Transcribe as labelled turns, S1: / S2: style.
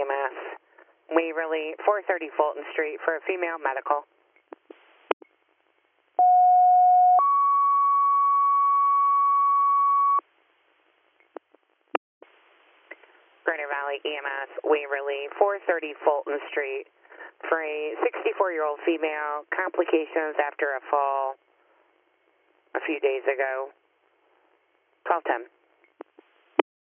S1: EMS. Waverly, 430 Fulton Street for a female medical. Greater Valley EMS, Waverly, 430 Fulton Street for a 64-year-old female, complications after a fall a few days ago. 1210.